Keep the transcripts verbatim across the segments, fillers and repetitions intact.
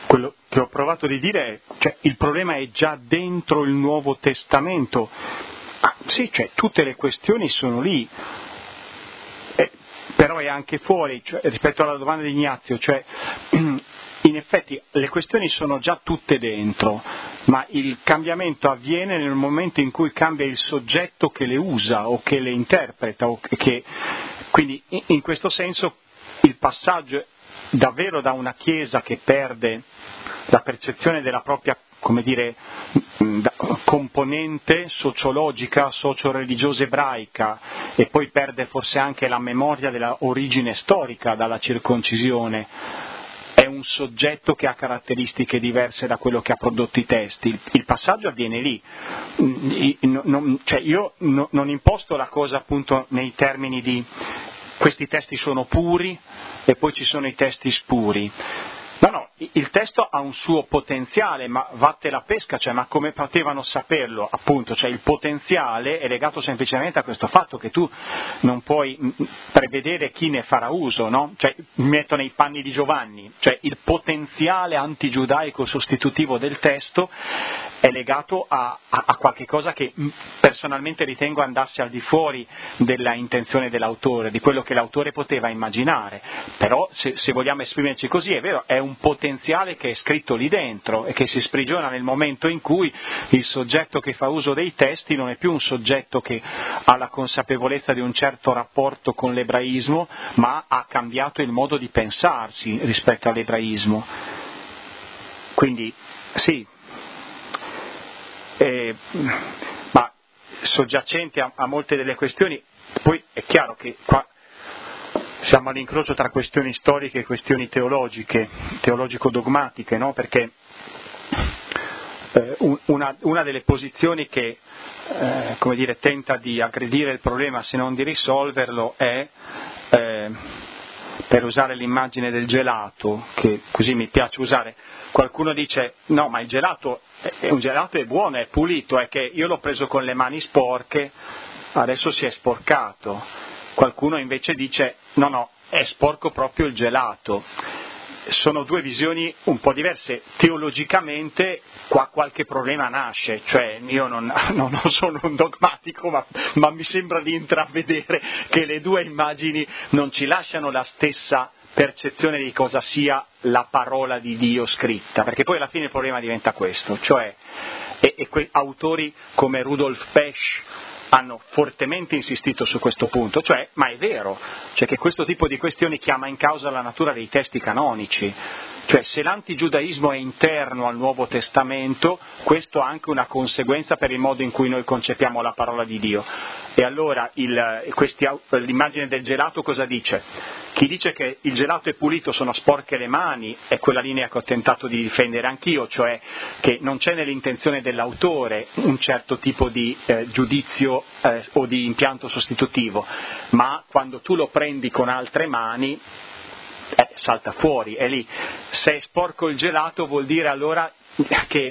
quello che ho provato di dire è, cioè, il problema è già dentro il Nuovo Testamento. Ah, sì, cioè, tutte le questioni sono lì, eh, però è anche fuori, cioè, rispetto alla domanda di Ignazio, cioè, in effetti le questioni sono già tutte dentro, ma il cambiamento avviene nel momento in cui cambia il soggetto che le usa o che le interpreta, o che, quindi in questo senso il passaggio davvero da una Chiesa che perde la percezione della propria, come dire, componente sociologica, socio-religiosa ebraica, e poi perde forse anche la memoria della origine storica dalla circoncisione, è un soggetto che ha caratteristiche diverse da quello che ha prodotto i testi. Il, il passaggio avviene lì. Non, non, cioè io no, non imposto la cosa appunto nei termini di questi testi sono puri e poi ci sono i testi spuri. No, no, il testo ha un suo potenziale, ma vatte la pesca, cioè, ma come potevano saperlo? Appunto, cioè il potenziale è legato semplicemente a questo fatto che tu non puoi prevedere chi ne farà uso, no? Cioè, mi metto nei panni di Giovanni, cioè il potenziale antigiudaico sostitutivo del testo è legato a, a, a qualche cosa che personalmente ritengo andasse al di fuori della intenzione dell'autore, di quello che l'autore poteva immaginare, però se, se vogliamo esprimerci così è vero, è un potenziale che è scritto lì dentro e che si sprigiona nel momento in cui il soggetto che fa uso dei testi non è più un soggetto che ha la consapevolezza di un certo rapporto con l'ebraismo, ma ha cambiato il modo di pensarsi rispetto all'ebraismo. Quindi sì, eh, ma soggiacente a, a molte delle questioni, poi è chiaro che qua siamo all'incrocio tra questioni storiche e questioni teologiche, teologico-dogmatiche, no? Perché eh, una, una delle posizioni che eh, come dire, tenta di aggredire il problema se non di risolverlo è, eh, per usare l'immagine del gelato, che così mi piace usare, qualcuno dice no, ma il gelato è, un gelato è buono, è pulito, è che io l'ho preso con le mani sporche, adesso si è sporcato. Qualcuno invece dice no, no, è sporco proprio il gelato. Sono due visioni un po' diverse. Teologicamente qua qualche problema nasce, cioè io non, non sono un dogmatico, ma, ma mi sembra di intravedere che le due immagini non ci lasciano la stessa percezione di cosa sia la parola di Dio scritta, perché poi alla fine il problema diventa questo, cioè e, e quei autori come Rudolf Pesch hanno fortemente insistito su questo punto, cioè, ma è vero, cioè che questo tipo di questioni chiama in causa la natura dei testi canonici, cioè se l'antigiudaismo è interno al Nuovo Testamento, questo ha anche una conseguenza per il modo in cui noi concepiamo la parola di Dio. E allora il, questi, l'immagine del gelato cosa dice? Chi dice che il gelato è pulito sono sporche le mani, è quella linea che ho tentato di difendere anch'io, cioè che non c'è nell'intenzione dell'autore un certo tipo di eh, giudizio eh, o di impianto sostitutivo, ma quando tu lo prendi con altre mani eh, salta fuori, è lì. Se è sporco il gelato vuol dire allora che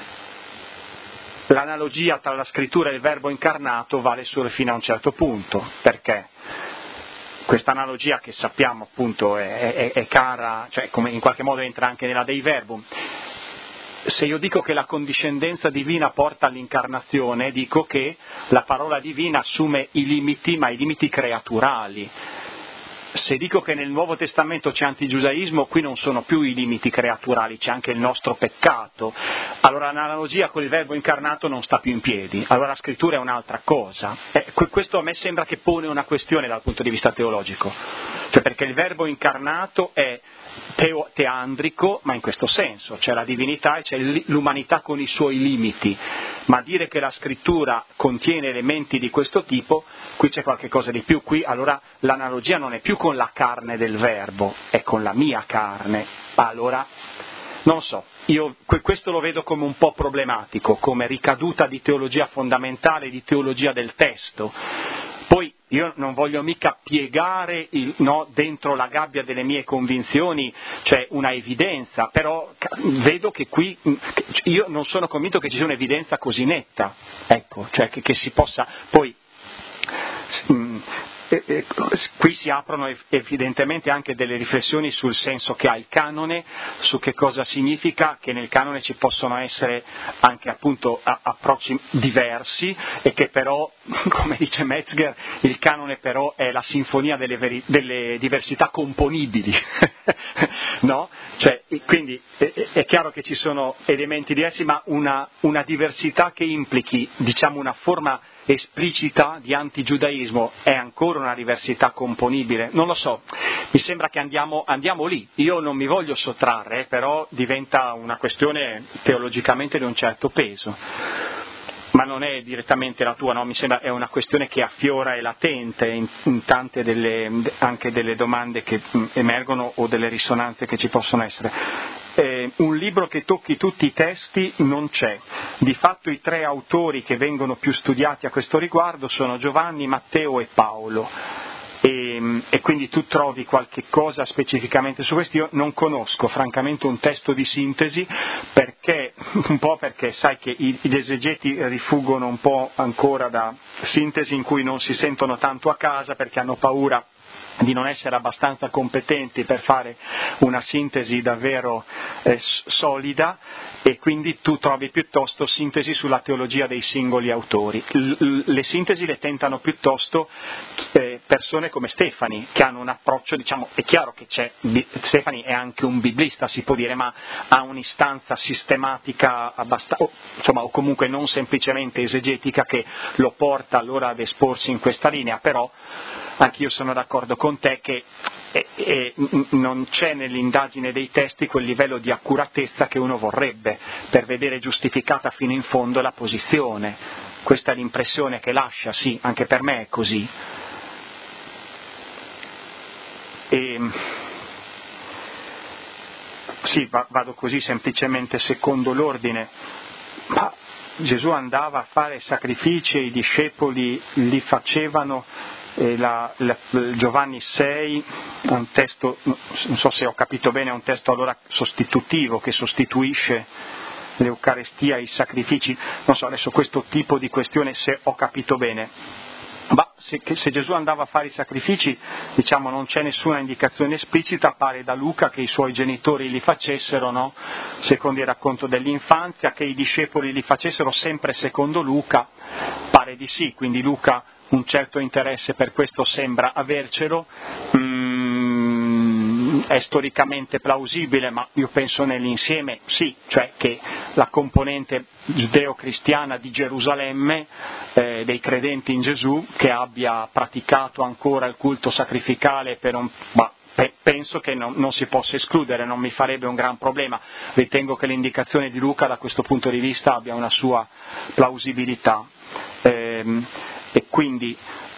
l'analogia tra la scrittura e il verbo incarnato vale solo fino a un certo punto, perché questa analogia che sappiamo appunto è, è, è cara, cioè come in qualche modo entra anche nella Dei Verbum. Se io dico che la condiscendenza divina porta all'incarnazione, dico che la parola divina assume i limiti, ma i limiti creaturali. Se dico che nel Nuovo Testamento c'è antigiudaismo, qui non sono più i limiti creaturali, c'è anche il nostro peccato. Allora l'analogia con il verbo incarnato non sta più in piedi, allora la scrittura è un'altra cosa. Eh, questo a me sembra che pone una questione dal punto di vista teologico, cioè perché il verbo incarnato è teo, teandrico, ma in questo senso, c'è la divinità e c'è l'umanità con i suoi limiti, ma dire che la scrittura contiene elementi di questo tipo, qui c'è qualche cosa di più, qui allora l'analogia non è più con la carne del verbo, è con la mia carne. Allora, non so, io questo lo vedo come un po' problematico, come ricaduta di teologia fondamentale, di teologia del testo. Poi io non voglio mica piegare il, no, dentro la gabbia delle mie convinzioni, cioè una evidenza, però vedo che qui, io non sono convinto che ci sia un'evidenza così netta, ecco, cioè che, che si possa poi... eh, eh, qui si aprono evidentemente anche delle riflessioni sul senso che ha il canone, su che cosa significa che nel canone ci possono essere anche appunto a, approcci diversi e che però, come dice Metzger, il canone però è la sinfonia delle, veri, delle diversità componibili, no? Cioè, quindi è, è chiaro che ci sono elementi diversi, ma una, una diversità che implichi, diciamo, una forma esplicita di antigiudaismo è ancora una diversità componibile? Non lo so, mi sembra che andiamo, andiamo lì, io non mi voglio sottrarre, però diventa una questione teologicamente di un certo peso, ma non è direttamente la tua, no? Mi sembra è una questione che affiora e latente in, in tante delle, anche delle domande che mh, emergono o delle risonanze che ci possono essere. Eh, un libro che tocchi tutti i testi non c'è. Di fatto i tre autori che vengono più studiati a questo riguardo sono Giovanni, Matteo e Paolo. E, e quindi tu trovi qualche cosa specificamente su questo. Io non conosco francamente un testo di sintesi, perché un po' perché sai che i, gli esegeti rifuggono un po' ancora da sintesi in cui non si sentono tanto a casa, perché hanno paura di non essere abbastanza competenti per fare una sintesi davvero eh, solida, e quindi tu trovi piuttosto sintesi sulla teologia dei singoli autori. L- le sintesi le tentano piuttosto eh, persone come Stefani, che hanno un approccio, diciamo, è chiaro che c'è, Stefani è anche un biblista, si può dire, ma ha un'istanza sistematica abbastanza, o, insomma, o comunque non semplicemente esegetica, che lo porta allora ad esporsi in questa linea. Però anch'io sono d'accordo con te che eh, eh, non c'è nell'indagine dei testi quel livello di accuratezza che uno vorrebbe per vedere giustificata fino in fondo la posizione. Questa è l'impressione che lascia, sì, anche per me è così. E, sì, va, vado così semplicemente secondo l'ordine, ma Gesù andava a fare sacrifici e i discepoli li facevano. E la, la, Giovanni sei, un testo, non so se ho capito bene, è un testo allora sostitutivo che sostituisce l'Eucarestia e i sacrifici. Non so adesso questo tipo di questione se ho capito bene. Ma se, se Gesù andava a fare i sacrifici, diciamo, non c'è nessuna indicazione esplicita, pare da Luca che i suoi genitori li facessero, no? Secondo il racconto dell'infanzia, che i discepoli li facessero sempre secondo Luca, pare di sì, quindi Luca un certo interesse per questo sembra avercelo. Mm, è storicamente plausibile, ma io penso nell'insieme sì, cioè che la componente giudeo-cristiana di Gerusalemme, eh, dei credenti in Gesù, che abbia praticato ancora il culto sacrificale per un... ma penso che non, non si possa escludere, non mi farebbe un gran problema. Ritengo che l'indicazione di Luca da questo punto di vista abbia una sua plausibilità. Ehm, e quindi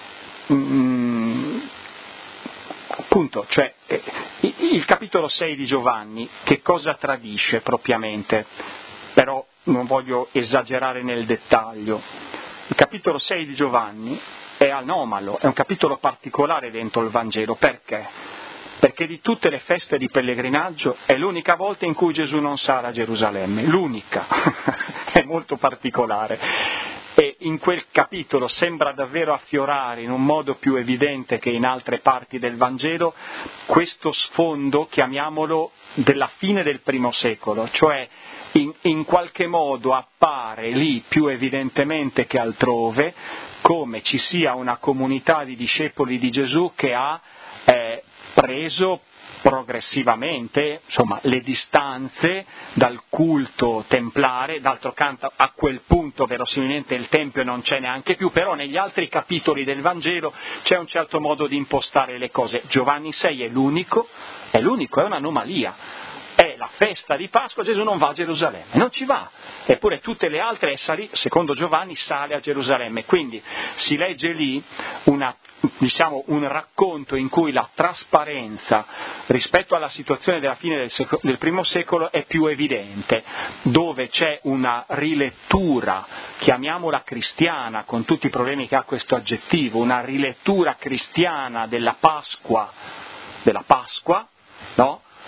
mm, appunto, cioè, eh, il capitolo sei di Giovanni che cosa tradisce propriamente? Però non voglio esagerare nel dettaglio. Il capitolo sei di Giovanni è anomalo, è un capitolo particolare dentro il Vangelo. Perché? Perché di tutte le feste di pellegrinaggio è l'unica volta in cui Gesù non sarà a Gerusalemme, l'unica, è molto particolare. E in quel capitolo sembra davvero affiorare in un modo più evidente che in altre parti del Vangelo questo sfondo, chiamiamolo, della fine del primo secolo, cioè in, in qualche modo appare lì più evidentemente che altrove come ci sia una comunità di discepoli di Gesù che ha eh, preso progressivamente, insomma, le distanze dal culto templare. D'altro canto a quel punto verosimilmente il Tempio non c'è neanche più, però negli altri capitoli del Vangelo c'è un certo modo di impostare le cose. Giovanni sei è l'unico, è l'unico, è un'anomalia. È la festa di Pasqua, Gesù non va a Gerusalemme, non ci va, eppure tutte le altre, salì, secondo Giovanni, sale a Gerusalemme. Quindi si legge lì una, diciamo, un racconto in cui la trasparenza rispetto alla situazione della fine del, seco- del primo secolo è più evidente, dove c'è una rilettura, chiamiamola cristiana, con tutti i problemi che ha questo aggettivo, una rilettura cristiana della Pasqua, della Pasqua, no?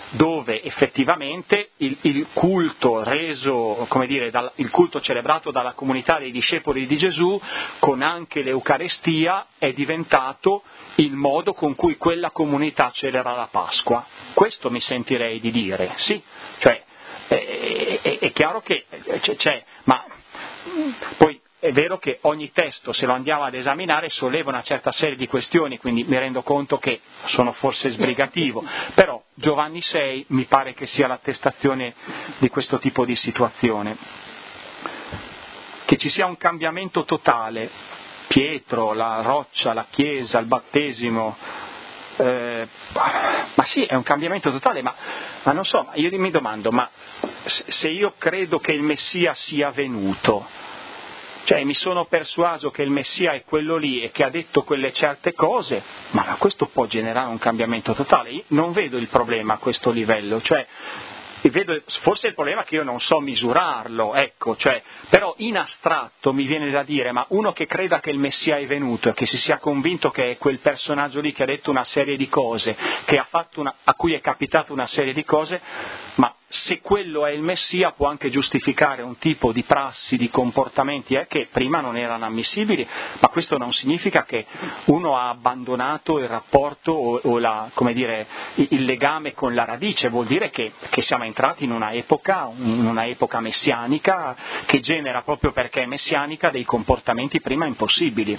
dove effettivamente il, il culto reso, come dire, dal, il culto celebrato dalla comunità dei discepoli di Gesù, con anche l'Eucarestia, è diventato il modo con cui quella comunità celebra la Pasqua. Questo mi sentirei di dire, sì, cioè è, è, è chiaro che c'è, c'è, ma poi è vero che ogni testo, se lo andiamo ad esaminare, solleva una certa serie di questioni, quindi mi rendo conto che sono forse sbrigativo, però Giovanni sei mi pare che sia l'attestazione di questo tipo di situazione. Che ci sia un cambiamento totale, Pietro, la roccia, la chiesa, il battesimo, eh, ma sì, è un cambiamento totale, ma, ma non so, io mi domando, ma se io credo che il Messia sia venuto, cioè mi sono persuaso che il Messia è quello lì e che ha detto quelle certe cose, ma questo può generare un cambiamento totale? Io non vedo il problema a questo livello, cioè vedo, forse il problema è che io non so misurarlo, ecco, cioè, però in astratto mi viene da dire, ma uno che creda che il Messia è venuto e che si sia convinto che è quel personaggio lì che ha detto una serie di cose, che ha fatto una, a cui è capitato una serie di cose, ma se quello è il Messia può anche giustificare un tipo di prassi, di comportamenti eh, che prima non erano ammissibili, ma questo non significa che uno ha abbandonato il rapporto o, o la, come dire, il legame con la radice, vuol dire che, che siamo entrati in una epoca, in una epoca messianica che genera, proprio perché è messianica, dei comportamenti prima impossibili.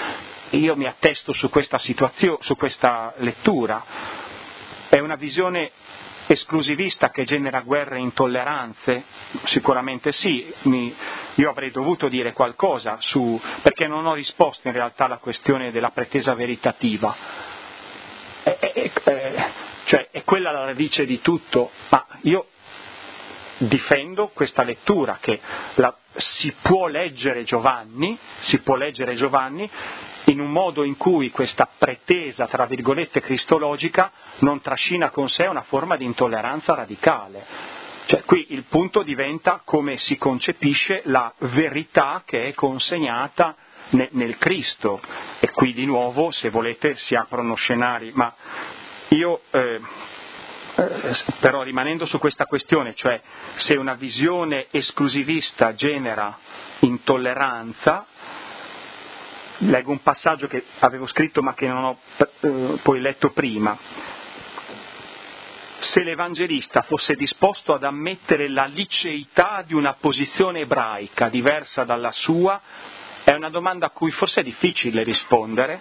Io mi attesto su questa situazione, su questa lettura. È una visione esclusivista che genera guerre e intolleranze? Sicuramente sì, mi, io avrei dovuto dire qualcosa su, perché non ho risposto in realtà alla questione della pretesa veritativa. È, è, è, cioè è quella la radice di tutto, ma io difendo questa lettura che la, si può leggere Giovanni, si può leggere Giovanni in un modo in cui questa pretesa, tra virgolette, cristologica non trascina con sé una forma di intolleranza radicale. Cioè qui il punto diventa come si concepisce la verità che è consegnata ne, nel Cristo. E qui di nuovo, se volete, si aprono scenari, ma io eh, eh, però rimanendo su questa questione, cioè se una visione esclusivista genera intolleranza, leggo un passaggio che avevo scritto ma che non ho eh, poi letto prima. Se l'Evangelista fosse disposto ad ammettere la liceità di una posizione ebraica diversa dalla sua, è una domanda a cui forse è difficile rispondere.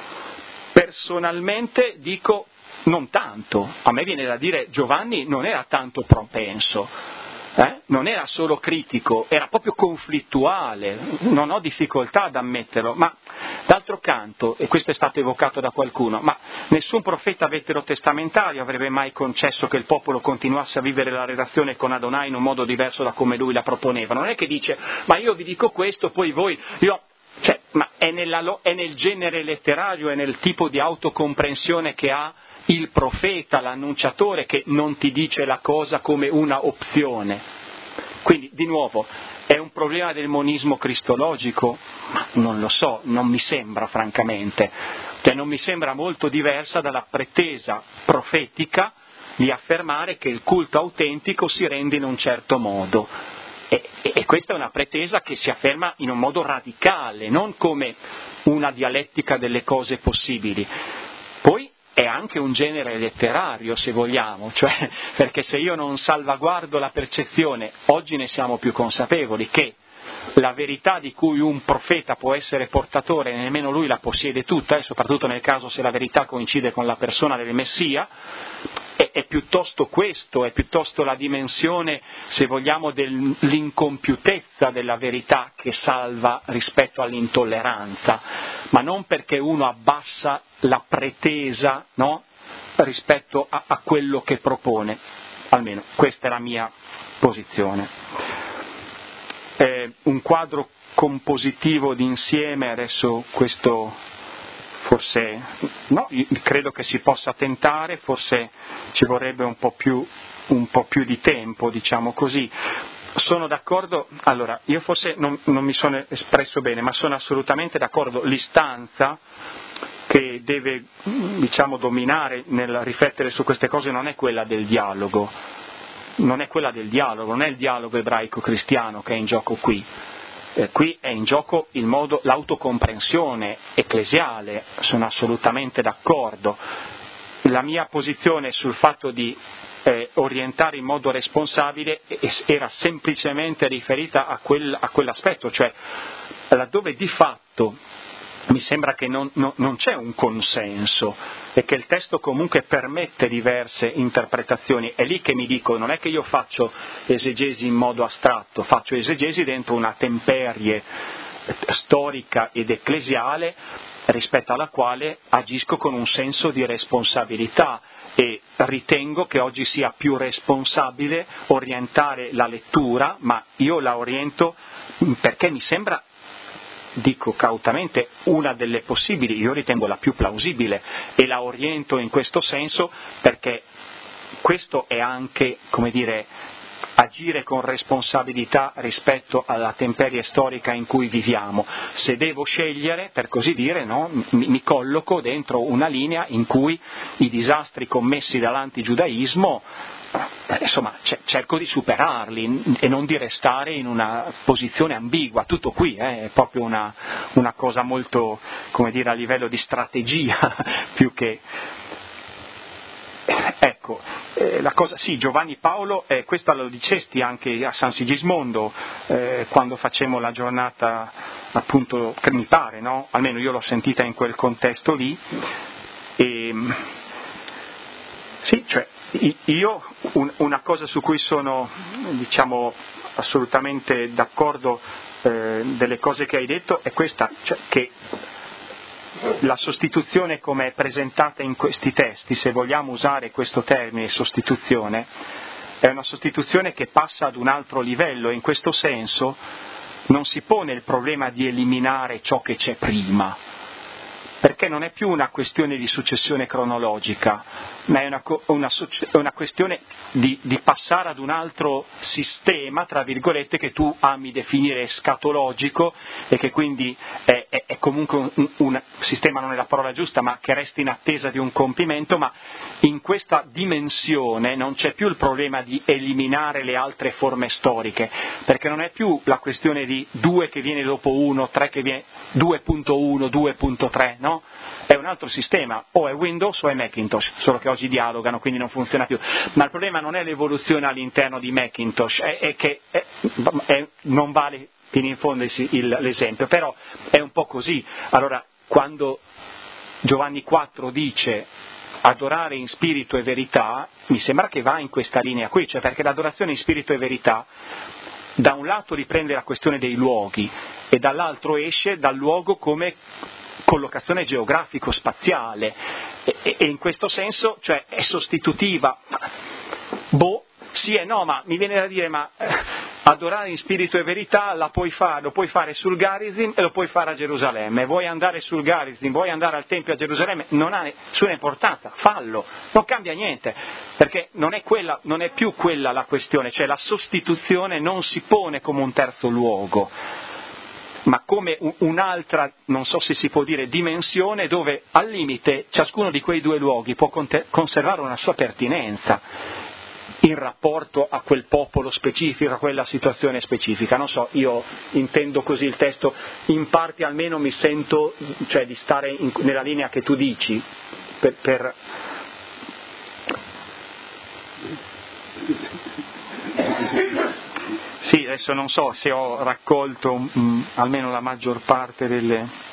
Personalmente dico non tanto. A me viene da dire Giovanni non era tanto propenso. Eh? Non era solo critico, era proprio conflittuale, non ho difficoltà ad ammetterlo, ma d'altro canto, e questo è stato evocato da qualcuno, ma nessun profeta veterotestamentario avrebbe mai concesso che il popolo continuasse a vivere la relazione con Adonai in un modo diverso da come lui la proponeva. Non è che dice, ma io vi dico questo, poi voi... Io... Cioè, ma è, nella, è nel genere letterario, è nel tipo di autocomprensione che ha il profeta, l'annunciatore, che non ti dice la cosa come una opzione. Quindi, di nuovo, è un problema del monismo cristologico? Ma non lo so, non mi sembra francamente. Cioè, non mi sembra molto diversa dalla pretesa profetica di affermare che il culto autentico si rende in un certo modo. E, e questa è una pretesa che si afferma in un modo radicale, non come una dialettica delle cose possibili. Poi è anche un genere letterario, se vogliamo, cioè perché se io non salvaguardo la percezione, oggi ne siamo più consapevoli, che la verità di cui un profeta può essere portatore, nemmeno lui la possiede tutta, e soprattutto nel caso se la verità coincide con la persona del Messia, è, è piuttosto questo, è piuttosto la dimensione, se vogliamo, dell'incompiutezza della verità che salva rispetto all'intolleranza, ma non perché uno abbassa la pretesa, no? Rispetto a, a quello che propone, almeno questa è la mia posizione. Eh, un quadro compositivo d'insieme, adesso questo forse no, credo che si possa tentare, forse ci vorrebbe un po' più, un po' più di tempo, diciamo così. Sono d'accordo, allora, io forse non, non mi sono espresso bene, ma sono assolutamente d'accordo, l'istanza che deve, diciamo, dominare nel riflettere su queste cose non è quella del dialogo, non è quella del dialogo, non è il dialogo ebraico-cristiano che è in gioco qui. Eh, qui è in gioco il modo, l'autocomprensione ecclesiale, sono assolutamente d'accordo. La mia posizione sul fatto di eh, orientare in modo responsabile era semplicemente riferita a, quel, a quell'aspetto, cioè laddove di fatto mi sembra che non, non, non c'è un consenso e che il testo comunque permette diverse interpretazioni. È lì che mi dico, non è che io faccio esegesi in modo astratto, faccio esegesi dentro una temperie storica ed ecclesiale rispetto alla quale agisco con un senso di responsabilità e ritengo che oggi sia più responsabile orientare la lettura, ma io la oriento perché mi sembra, dico cautamente, una delle possibili, io ritengo la più plausibile e la oriento in questo senso perché questo è anche, come dire, agire con responsabilità rispetto alla temperie storica in cui viviamo. Se devo scegliere, per così dire, no, mi, mi colloco dentro una linea in cui i disastri commessi dall'antigiudaismo, insomma, cerco di superarli e non di restare in una posizione ambigua. Tutto qui eh, è proprio una, una cosa molto, come dire, a livello di strategia più che... Ecco, eh, la cosa, sì, Giovanni Paolo, eh, questo lo dicesti anche a San Sigismondo, eh, quando facemmo la giornata, appunto, che mi pare, no? Almeno io l'ho sentita in quel contesto lì, e, sì, cioè, io, un, una cosa su cui sono, diciamo, assolutamente d'accordo eh, delle cose che hai detto è questa, cioè che la sostituzione come è presentata in questi testi, se vogliamo usare questo termine sostituzione, è una sostituzione che passa ad un altro livello e in questo senso non si pone il problema di eliminare ciò che c'è prima, perché non è più una questione di successione cronologica, ma è una, una, una questione di, di passare ad un altro sistema, tra virgolette, che tu ami definire escatologico e che quindi è, è, è comunque un, un sistema, non è la parola giusta, ma che resta in attesa di un compimento, ma in questa dimensione non c'è più il problema di eliminare le altre forme storiche, perché non è più la questione di due che viene dopo uno, tre che viene due punto uno, due punto tre, no? È un altro sistema, o è Windows o è Macintosh, solo che oggi dialogano, quindi non funziona più. Ma il problema non è l'evoluzione all'interno di Macintosh, è, è che è, è, non vale fino in fondo il, l'esempio, però è un po' così. Allora, quando Giovanni quattro dice adorare in spirito e verità, mi sembra che va in questa linea qui, cioè perché l'adorazione in spirito e verità da un lato riprende la questione dei luoghi e dall'altro esce dal luogo come collocazione geografico-spaziale e, e in questo senso, cioè, è sostitutiva. Boh, sì e no, ma mi viene da dire, ma eh, adorare in spirito e verità la puoi fare, lo puoi fare sul Garizim e lo puoi fare a Gerusalemme. Vuoi andare sul Garizim, vuoi andare al Tempio a Gerusalemme, non ha nessuna importanza, fallo, non cambia niente, perché non è, quella, non è più quella la questione, cioè la sostituzione non si pone come un terzo luogo, ma come un'altra, non so se si può dire, dimensione dove al limite ciascuno di quei due luoghi può conservare una sua pertinenza in rapporto a quel popolo specifico, a quella situazione specifica. Non so, io intendo così il testo, in parte almeno mi sento, cioè, di stare in, nella linea che tu dici, per... per... Sì, adesso non so se ho raccolto um, almeno la maggior parte delle...